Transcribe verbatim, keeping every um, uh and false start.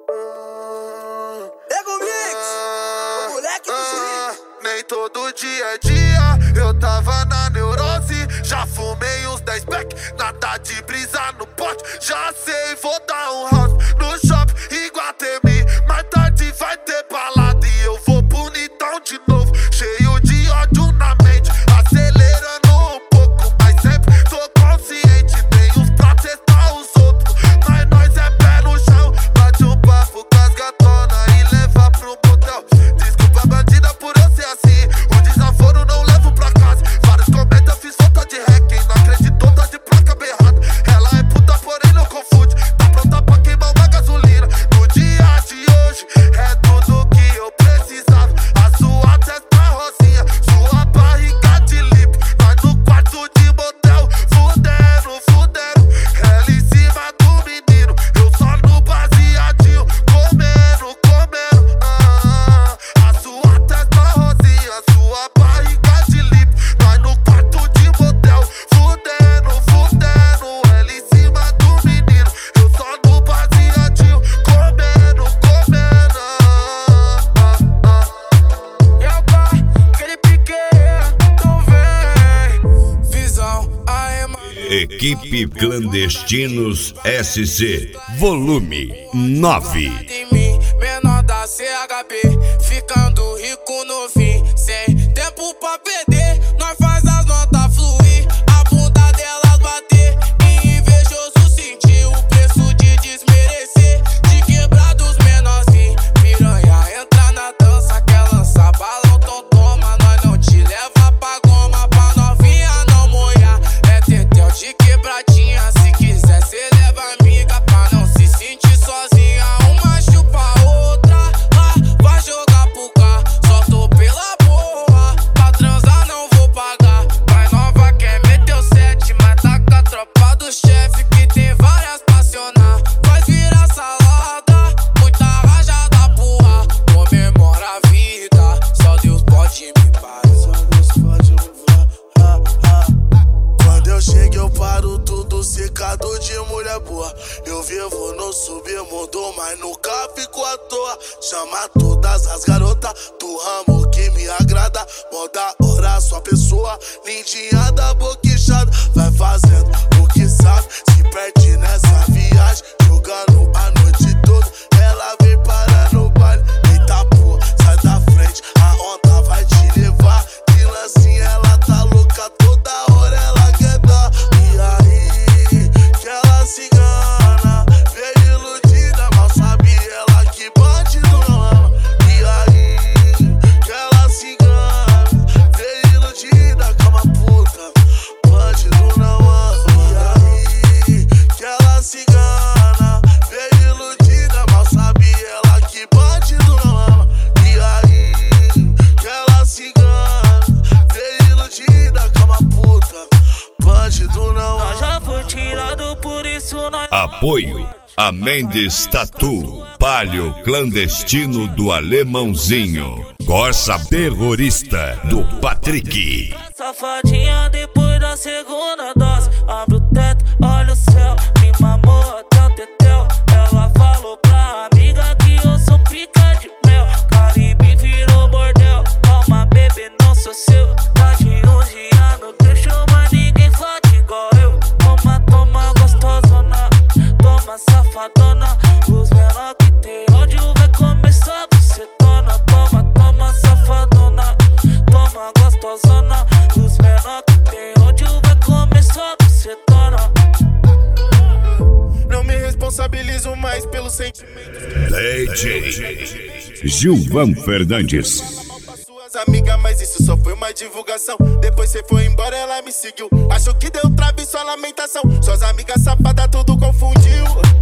Ego Mix, o moleque do Rio. Nem todo dia é dia, eu tava na neurose. Já fumei uns dez pack, nada de brisa no pote. Já sei, vou dar um house no shopping Iguatemi. Mais tarde vai ter balada e eu vou bonitão de novo. Cheio de ódio na mente, acelerando um pouco, mas sempre tô consciente. Tem uns pra testar os outros, mas nós é pé no chão. Bate um bafo com as gatonas e leva pro motel. Desculpa bandida por eu ser assim, o desaforo não levo pra casa. Vários comentam, fiz falta de ré, quem não acreditou tá de placa berrada. Ela é puta, porém não confunde, tá pronta pra queimar uma gasolina. No dia de hoje é tudo que eu precisava. A sua testa rosinha, sua barriga de lip. Nós no quarto de motel, fudendo, fudendo. Ela em cima do menino, eu só no baseadinho, comendo, comendo. Ah, a sua testa rosinha, sua barriga de lip. Nós no quarto de motel, fudendo, fudendo. Ela em cima do menino, eu só no baseadinho, comendo, comendo. Ah, ah, ah. E opa, aquele pique, tu vem. Visão, a ema. Equipe Clandestinos S C, volume nove. De mim, menor da C H B, ficando rico no fim, sem tempo pra perder. Nós faz as notas fluir, a bunda delas bater. E invejoso sentir o preço de desmerecer. De quebrar dos menorzinhos, piranha entra na dança, quer lançar balão, então toma. Nós não te leva pra goma, pra novinha não molhar. É tetel de quebradinha, se quiser cê leva amiga, pra não se sentir sozinha. Uma chupa a outra, lá vai jogar pro cá. Só tô pela porra, pra transar não vou pagar. Vai nova quer meter o sete, mas tá com a tropa do chefe, que tem várias passionar. Faz virar salada, muita rajada porra. Comemora a vida, só Deus pode me parar. Só Deus pode me parar. Quando eu chego eu paro tudo secado de mulher boa. Eu vivo no submundo, mas nunca fico à toa. Chama todas as garotas do ramo que me agrada. Moda hora sua pessoa, lindinha da boca inchada. Vai fazendo o que sabe, se perde nessa viagem, jogando a noite toda. Ela vem parar no baile, eita porra, sai da frente, a onda vai te levar. De lancinha ela tá louca, toda hora ela quer dar. E aí, que ela se engana, veio iludida, mal sabe ela que bandido não ama. E aí, que ela se engana, veio iludida, calma puta, bandido não ama. E aí, que ela se engana, veio iludida, mal sabe ela que bandido não ama. E aí, que ela se engana, veio iludida, calma puta, bandido não ama. Já foi tirado, por isso nós. Apoio a Mendes Tatu, Palio Clandestino do Alemãozinho, Corsa Terrorista do Patrick. Safadinha depois da segunda dose, abre o teto, olha o céu, me mamou até o tetel. Ela falou pra amiga que eu sou pica de mel. Caribe virou bordel, calma bebê, não sou seu. Tá de onze anos, deixou mas ninguém fode igual eu. Toma, toma gostosona, toma safadona. Os menor que tem ódio vai começar a bucetona. Toma, toma safadona, toma gostosona. Os menor que tem ódio vai começar a bucetona. Não me responsabilizo mais pelos sentimentos. D J Gilvan Fernandes. Amiga, mas isso só foi uma divulgação. Depois cê foi embora, ela me seguiu. Achou que deu trave, só lamentação. Suas amigas safadas tudo confundiu.